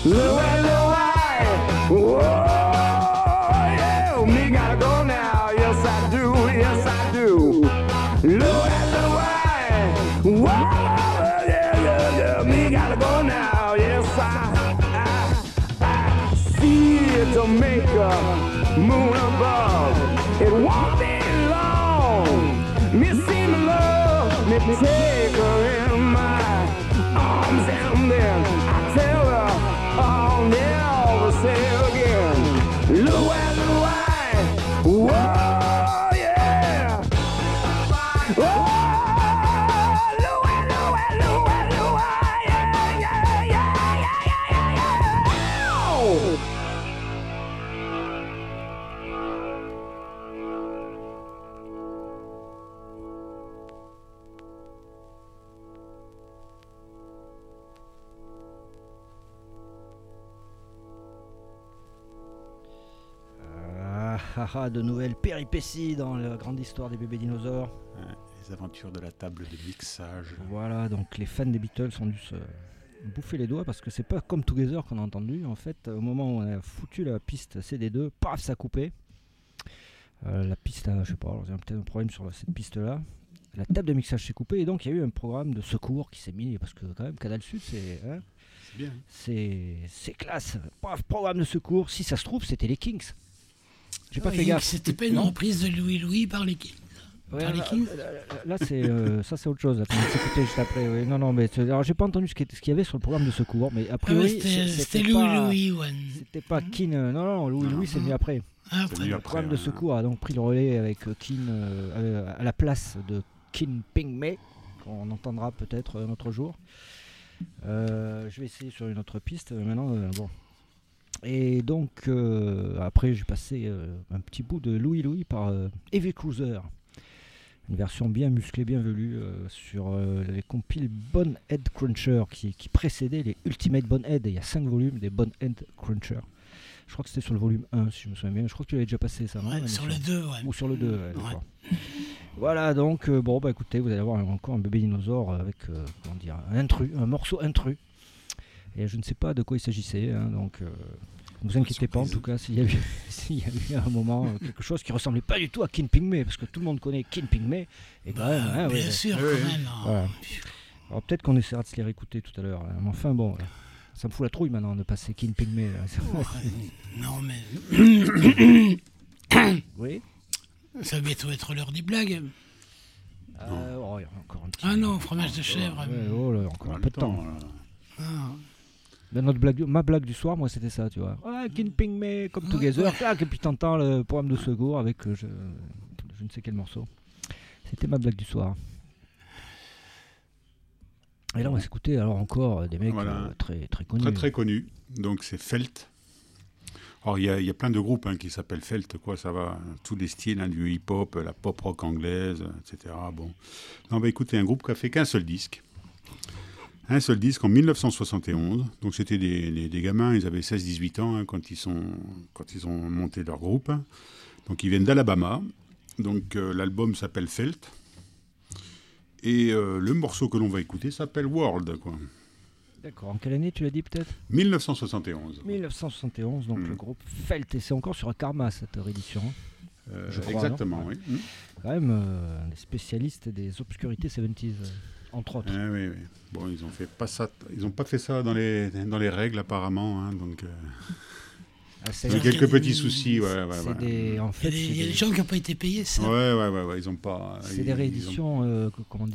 Whoa, yeah, me gotta go now. Yes, I do. Yes, I do. Whoa, yeah, me gotta go now. Yes, I see Jamaica, moon above. It won't be long. Me see my love, me take her in my arms, and then I tell her I'll never say again. Look at the wine, whoa, yeah. Whoa. De nouvelles péripéties dans la grande histoire des bébés dinosaures. Les aventures de la table de mixage. Voilà, donc les fans des Beatles ont dû se bouffer les doigts parce que c'est pas comme Together qu'on a entendu. En fait, au moment où on a foutu la piste CD2, paf, ça a coupé. La piste, je sais pas, il y a peut-être un problème sur cette piste-là. La table de mixage s'est coupée et donc il y a eu un programme de secours qui s'est mis, parce que quand même, Canal Sud, c'est bien. C'est classe. Paf, programme de secours. Si ça se trouve, c'était les Kings. J'ai pas fait gaffe. C'était pas une reprise de Louis Louis par les Kings. Ouais, là c'est ça c'est autre chose. Attends, écoutez juste après. Oui. Non, mais alors j'ai pas entendu ce qu'il y avait sur le programme de secours, mais a priori c'était Louis Louis. Ouais. C'était pas Keane. Non, Louis Louis c'est venu après. Le programme de secours a donc pris le relais avec Keane à la place de Keane Ping Mei, qu'on entendra peut-être un autre jour. Je vais essayer sur une autre piste. Maintenant, bon. Et donc, après, j'ai passé un petit bout de Louis Louis par Heavy Cruiser. Une version bien musclée, bien velue sur les compiles Bonehead Cruncher qui précédaient les Ultimate Bonehead. Il y a 5 volumes des Bonehead Cruncher. Je crois que c'était sur le volume 1, si je me souviens bien. Je crois que tu l'avais déjà passé, ça, non? Ouais, sur le 2, ouais. Ou sur le 2, ouais, d'accord. Voilà, donc, écoutez, vous allez avoir encore un bébé dinosaure avec, un morceau intrus. Et je ne sais pas de quoi il s'agissait, hein, donc... Ne vous inquiétez pas en tout cas s'il y a eu à un moment quelque chose qui ressemblait pas du tout à Keane Ping Mei, parce que tout le monde connaît Keane Ping Mei et quand même, bien sûr quand même. Voilà. Alors peut-être qu'on essaiera de se les réécouter tout à l'heure, mais enfin bon, ça me fout la trouille maintenant de passer Keane Ping Mei. Non mais oui, ça va bientôt être l'heure des blagues. Il y a encore un petit... Ah non, fromage de chèvre. Encore un peu de temps. Ma blague du soir, moi, c'était ça, tu vois. Keane Ping Mei, comme Together, et puis t'entends le programme de secours avec je ne sais quel morceau. C'était ma blague du soir. Et là, on va s'écouter alors encore des mecs très, très connus. Très, très connus. Donc, c'est Felt. Alors, il y a plein de groupes qui s'appellent Felt, quoi. Ça va, tous les styles, du hip-hop, la pop-rock anglaise, etc. Bon. On va écouter un groupe qui a fait qu'un seul disque. Un seul disque en 1971. Donc c'était des gamins, ils avaient 16-18 ans quand ils ont monté leur groupe. Donc ils viennent d'Alabama. Donc l'album s'appelle Felt. Et le morceau que l'on va écouter s'appelle World, quoi. D'accord. En quelle année tu l'as dit peut-être ? 1971. 1971, donc le groupe Felt. Et c'est encore sur Karma cette réédition. Je crois, exactement, oui. Quand même des spécialistes des obscurités 70s. Entre autres. Oui. Bon, ils ont pas fait ça dans les règles apparemment, donc il y a quelques petits soucis. En fait, il y a des gens qui n'ont pas été payés, ça. Ouais, ils ont pas. C'est des rééditions,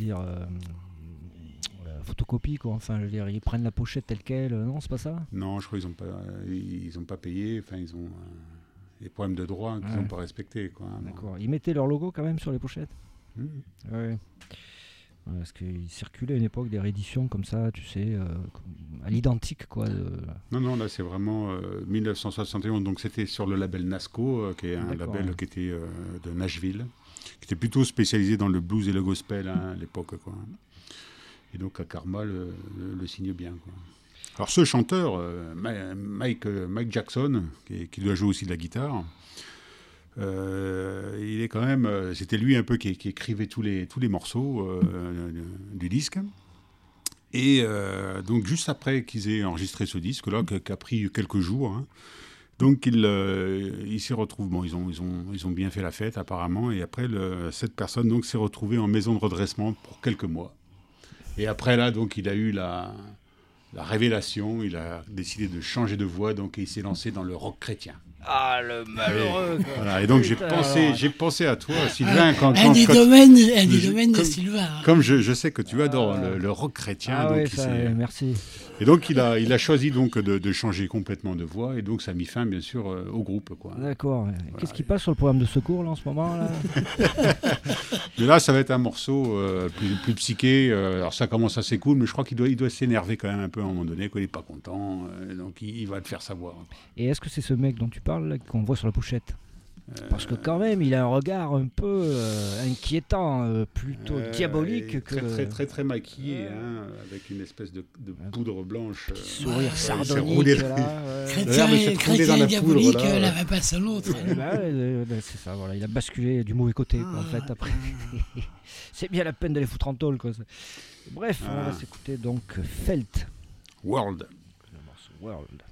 photocopie, quoi. Enfin, je veux dire, ils prennent la pochette telle quelle. Non, c'est pas ça ? Non, je crois qu'ils ont pas payé. Enfin, ils ont des problèmes de droit qu'ils n'ont pas respectés, quoi. D'accord. Ils mettaient leur logo quand même sur les pochettes. Ouais. Parce qu'il circulait à une époque des rééditions comme ça, tu sais, à l'identique, quoi. Non, là c'est vraiment 1971, donc c'était sur le label Nasco, qui est un label qui était de Nashville, qui était plutôt spécialisé dans le blues et le gospel à l'époque, quoi. Et donc à Karma le signe bien, quoi. Alors ce chanteur, Mike Jackson, qui doit jouer aussi de la guitare, il est quand même, c'était lui un peu qui écrivait tous les morceaux du disque. Et donc, juste après qu'ils aient enregistré ce disque-là, qui a pris quelques jours, hein, donc ils s'y retrouvent. Bon, ils ont bien fait la fête, apparemment. Et après, cette personne donc, s'est retrouvée en maison de redressement pour quelques mois. Et après, là, donc, il a eu la révélation. Il a décidé de changer de voix, donc il s'est lancé dans le rock chrétien. Ah, le malheureux. Voilà, et donc j'ai pensé à toi, Sylvain. Un des domaines de Sylvain. Comme je sais que tu adores le rock chrétien. Ah donc oui, ça, merci. Et donc il a choisi donc de changer complètement de voix, et donc ça a mis fin bien sûr au groupe, quoi. D'accord. Voilà. Qu'est-ce qui passe sur le programme de secours là, en ce moment là? Mais là ça va être un morceau plus psyché. Alors ça commence assez cool, mais je crois qu'il doit s'énerver quand même un peu à un moment donné, qu'il n'est pas content. Donc il va te faire savoir. Et est-ce que c'est ce mec dont tu parles là, qu'on voit sur la pochette? Parce que quand même, il a un regard un peu inquiétant, plutôt diabolique que... Très, très, très maquillé, hein, avec une espèce de poudre blanche. Sourire sardonique, chrétien et diabolique, l'un va pas sans l'autre. C'est ça, voilà, il a basculé du mauvais côté, quoi, en fait, après. C'est bien la peine de les foutre en tôle, quoi. Bref, on va s'écouter donc Felt. World. Le morceau World.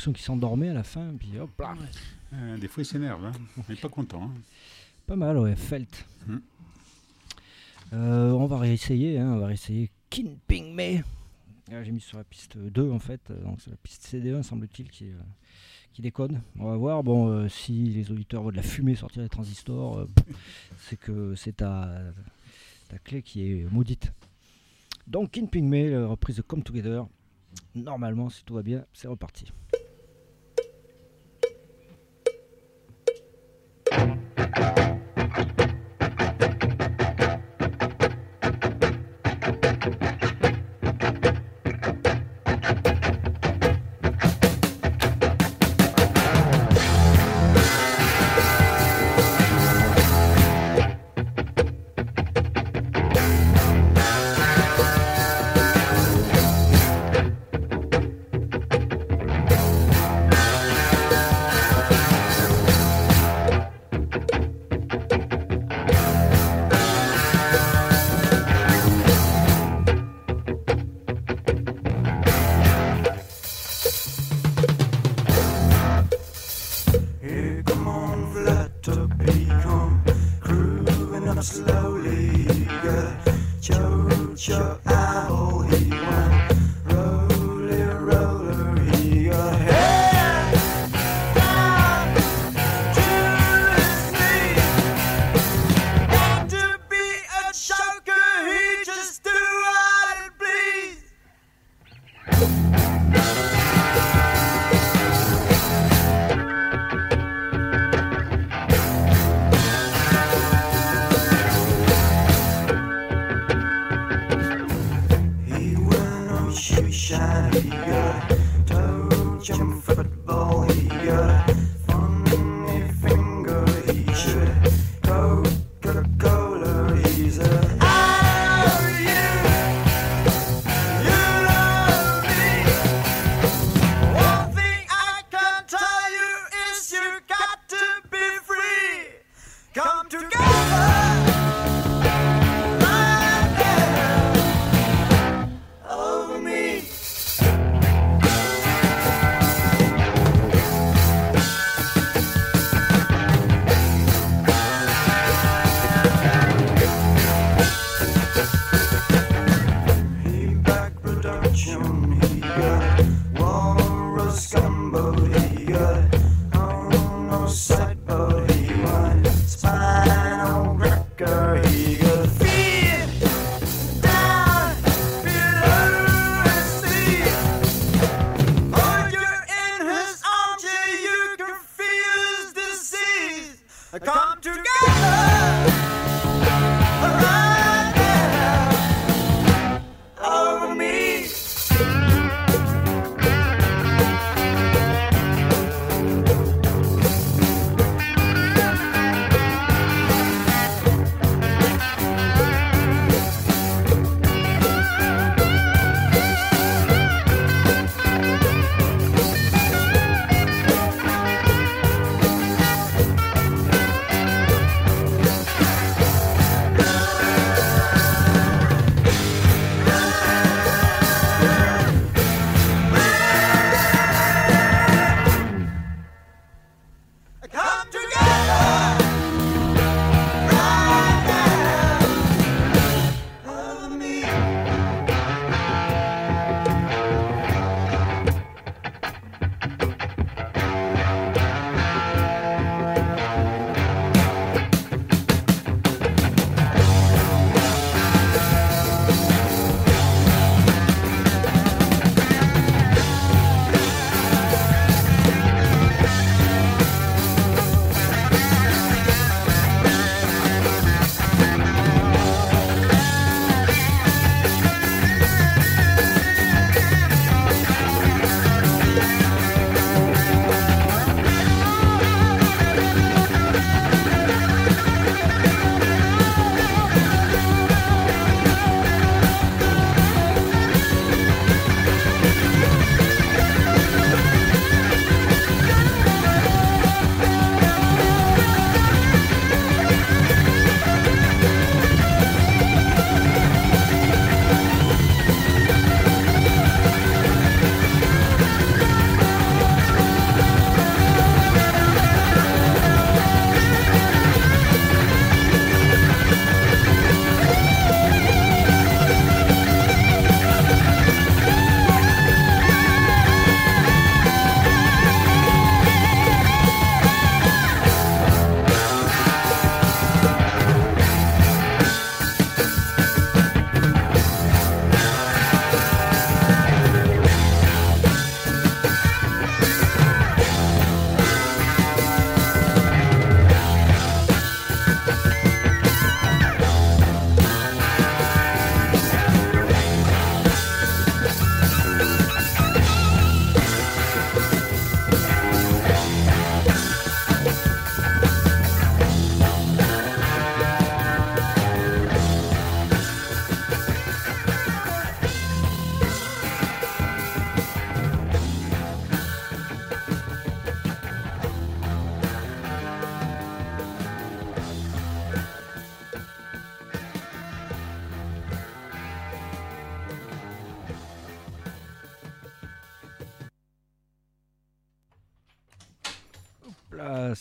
l'impression qu'il s'endormait à la fin, puis hop là. Des fois, il s'énerve, hein. Il n'est pas content. Hein. Pas mal, ouais, Felt. On va réessayer, Kin Ping Mei. J'ai mis sur la piste 2 en fait, donc c'est la piste CD1 semble-t-il qui déconne. On va voir, bon, si les auditeurs voient de la fumée sortir des transistors, c'est que c'est ta clé qui est maudite. Donc Kin Ping Mei, reprise de Come Together. Normalement, si tout va bien, c'est reparti.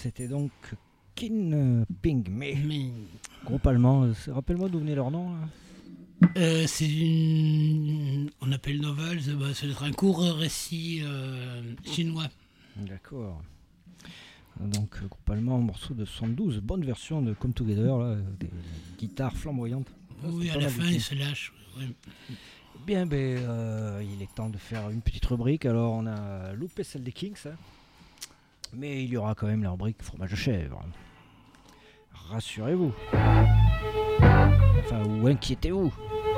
c'était donc Kin Ping Me. Groupe allemand. Rappelle-moi d'où venait leur nom. C'est une... On appelle novel, c'est un court récit chinois. D'accord. Donc, groupe allemand, morceau de 72, bonne version de Come Together, là, des guitares flamboyantes. Oui, à la fin, il se lâche. Ouais. Bien, il est temps de faire une petite rubrique. Alors, on a loupé celle des Kings, hein, mais il y aura quand même la rubrique fromage de chèvre. Rassurez-vous. Enfin, ou inquiétez-vous.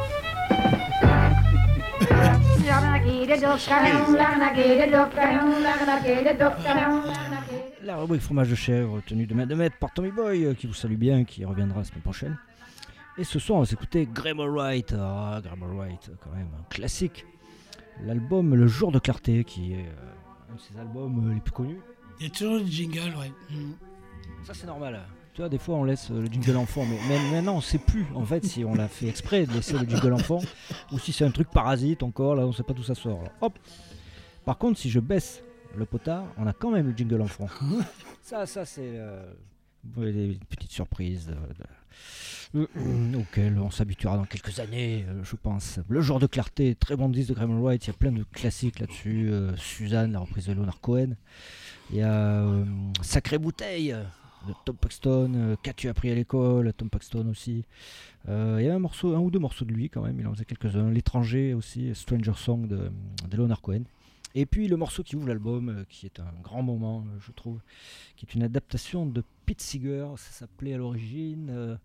La rubrique fromage de chèvre tenue de main de maître par Tommy Boy, qui vous salue bien, qui reviendra la semaine prochaine. Et ce soir, on va s'écouter Graham Wright. Graham Wright, quand même, un classique. L'album Le Jour de Clarté, qui est un de ses albums les plus connus. Il y a toujours le jingle, ouais. Ça, c'est normal. Tu vois, des fois, on laisse le jingle enfant, mais maintenant, on ne sait plus, en fait, si on l'a fait exprès de laisser le jingle enfant, ou si c'est un truc parasite encore, là, on ne sait pas d'où ça sort. Alors, hop. Par contre, si je baisse le potard, on a quand même le jingle enfant. Ça, c'est des petites surprises auxquelles on s'habituera dans quelques années, je pense. Le Jour de Clarté, très bon disque de Graham Wright, il y a plein de classiques là-dessus. Suzanne, la reprise de Leonard Cohen. Il y a Sacrée Bouteille de Tom Paxton, Qu'as-tu appris à l'école, Tom Paxton aussi. Il y a un ou deux morceaux de lui quand même, il en faisait quelques-uns. L'étranger aussi, Stranger Song de Leonard Cohen. Et puis le morceau qui ouvre l'album, qui est un grand moment, je trouve, qui est une adaptation de Pete Seeger. Ça s'appelait à l'origine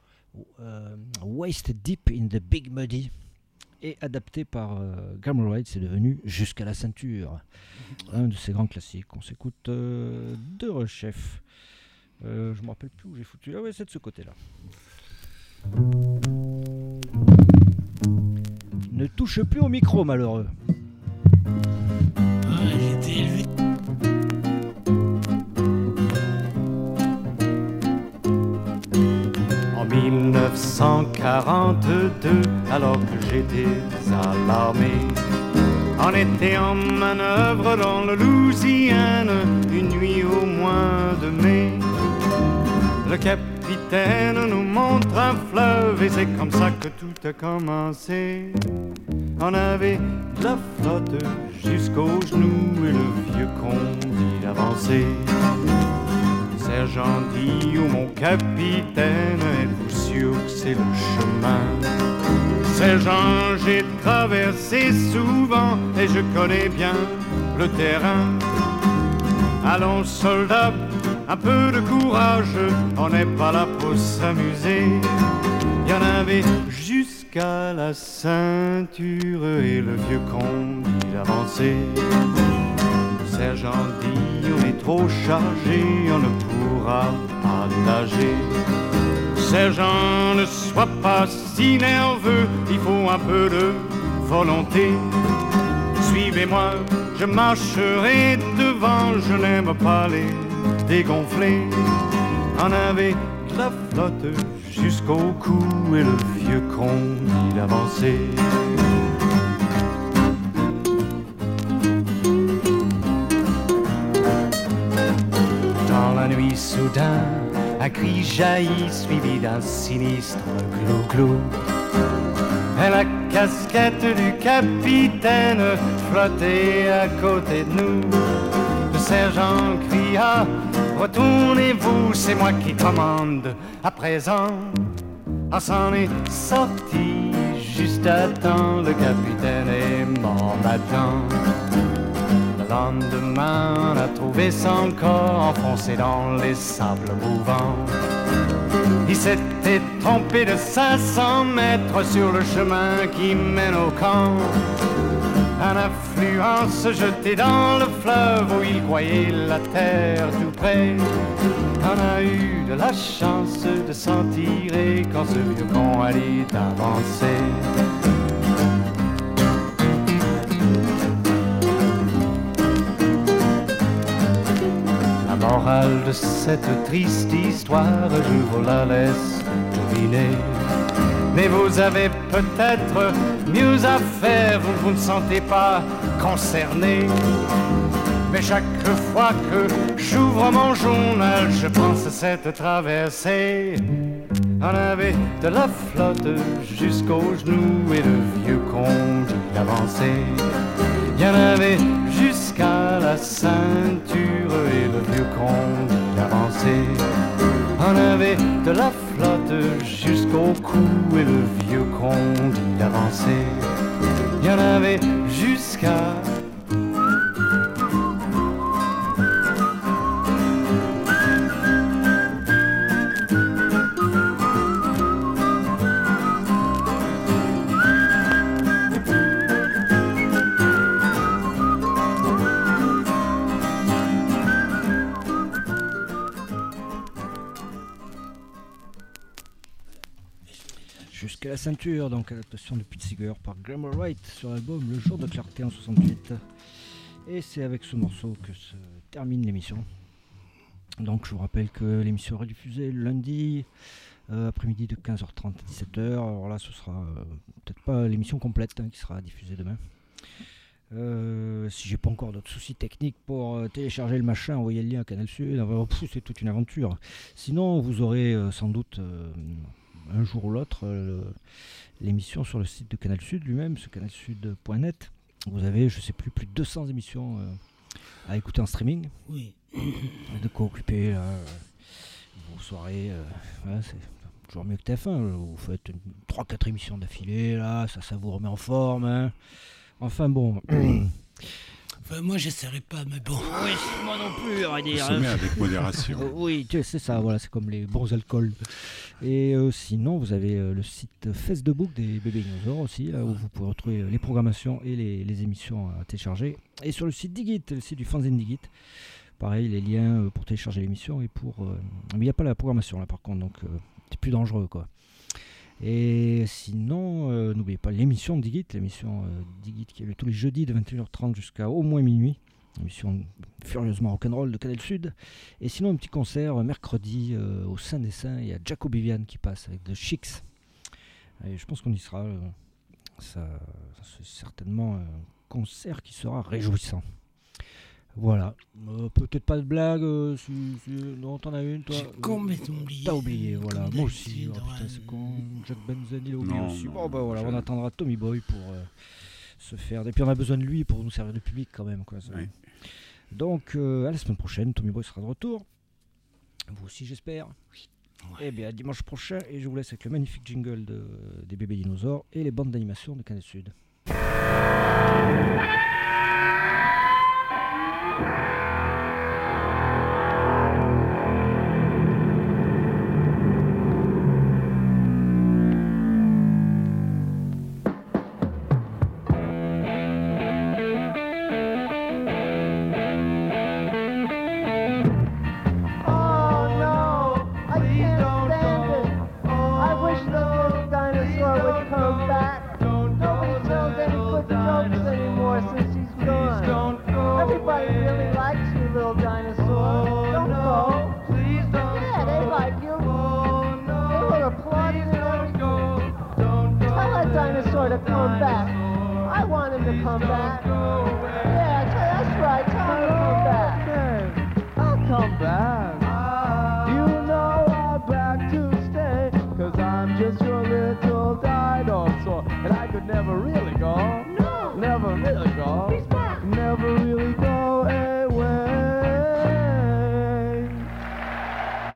Waist Deep in the Big Muddy. Et adapté par Graham Wright, c'est devenu Jusqu'à la ceinture. Un de ses grands classiques. On s'écoute de Rechef. Je ne me rappelle plus où j'ai foutu. Ah ouais, c'est de ce côté-là. Ne touche plus au micro, malheureux. J'ai été élevé. En 1942, alors que j'étais à l'armée, on était en manœuvre dans le Louisiane, une nuit au mois de mai. Le capitaine nous montre un fleuve et c'est comme ça que tout a commencé. On avait de la flotte jusqu'aux genoux et le vieux con dit d'avancer. Le sergent dit, oh mon capitaine, êtes-vous sûr que c'est le chemin? Sergent, j'ai traversé souvent et je connais bien le terrain. Allons soldats, un peu de courage, on n'est pas là pour s'amuser. Il y en avait jusqu'à la ceinture et le vieux con dit d'avancer. Le sergent dit, on est trop chargé, on ne pourra pas nager. Sergent, ne sois pas si nerveux, il faut un peu de volonté. Suivez-moi, je marcherai devant, je n'aime pas les dégonfler. On avait de la flotte jusqu'au cou et le vieux con dit d'avancer. Dans la nuit soudain, un cri jaillit suivi d'un sinistre glou-glou. Et la casquette du capitaine flottait à côté de nous. Le sergent cria, retournez-vous, c'est moi qui commande à présent. On s'en est sorti juste à temps, le capitaine est mort maintenant. Le lendemain, on a trouvé son corps enfoncé dans les sables mouvants. Il s'était trompé de 500 mètres sur le chemin qui mène au camp. Un affluent se jetait dans le fleuve où il croyait la terre tout près. On a eu de la chance de s'en tirer quand ce vieux con allait avancer. La morale de cette triste histoire, je vous la laisse deviner. Mais vous avez peut-être mieux à faire, vous ne sentez pas concerné. Mais chaque fois que j'ouvre mon journal, je pense à cette traversée. On avait de la flotte jusqu'aux genoux et le vieux conduit l'avancée. Il y en avait jusqu'à la ceinture et le vieux conduit l'avancée. On avait de la flotte jusqu'au cou et le vieux conduit l'avancée. Il y en avait jusqu'à... Jusqu'à la ceinture, donc adaptation de Pete Seeger par Graham Wright sur l'album Le Jour de Clarté en 68. Et c'est avec ce morceau que se termine l'émission. Donc je vous rappelle que l'émission est rediffusée le lundi après-midi de 15h30 à 17h. Alors là ce sera peut-être pas l'émission complète qui sera diffusée demain. Si j'ai pas encore d'autres soucis techniques pour télécharger le machin, envoyer le lien à Canal Sud, c'est toute une aventure. Sinon vous aurez sans doute un jour ou l'autre l'émission sur le site de Canal Sud lui-même, ce canalsud.net. Vous avez, je sais plus de 200 émissions à écouter en streaming. Oui. De quoi occuper vos soirées. C'est toujours mieux que TF1. Vous faites 3-4 émissions d'affilée, là, ça vous remet en forme. Hein. Enfin bon. Enfin, moi, j'essaierai pas, mais bon. Oui, moi non plus, on va dire. Consommer avec modération. Oui, c'est ça, voilà, c'est comme les bons alcools. Et sinon, vous avez le site Facebook des Bébés Dinosaures aussi, là, où vous pouvez retrouver les programmations et les émissions à télécharger. Et sur le site Digit, le site du fanzine Digit, pareil, les liens pour télécharger l'émission et pour... mais il n'y a pas la programmation là par contre, donc c'est plus dangereux quoi. Et sinon, n'oubliez pas l'émission Digit, Digit qui est tous les jeudis de 21h30 jusqu'à au moins minuit. Émission furieusement rock'n'roll de Canal Sud. Et sinon, un petit concert mercredi au Saint des Saints. Il y a Jaco Vivian qui passe avec The Chicks. Et je pense qu'on y sera. C'est certainement un concert qui sera réjouissant. Voilà. Peut-être pas de blague. Non, t'en as une, toi? C'est con, mais t'as oublié. T'as oublié, voilà. Moi aussi. Oh, putain, c'est con. Jack Benzen, il a oublié aussi. Bon, bah voilà, on attendra Tommy Boy pour se faire. Et puis on a besoin de lui pour nous servir de public quand même, quoi. Oui. Donc, à la semaine prochaine, Tommy Boy sera de retour. Vous aussi, j'espère. Oui. Ouais. Et bien, à dimanche prochain. Et je vous laisse avec le magnifique jingle des Bébés Dinosaures et les bandes d'animation de Canal Sud. To come back. I want him to come back. Yeah, that's right. Tell him to come back. I'll come back. You know I'm back to stay, 'cause I'm just your little dinosaur. And I could never really go. No. Never really go. He's back. Never really go.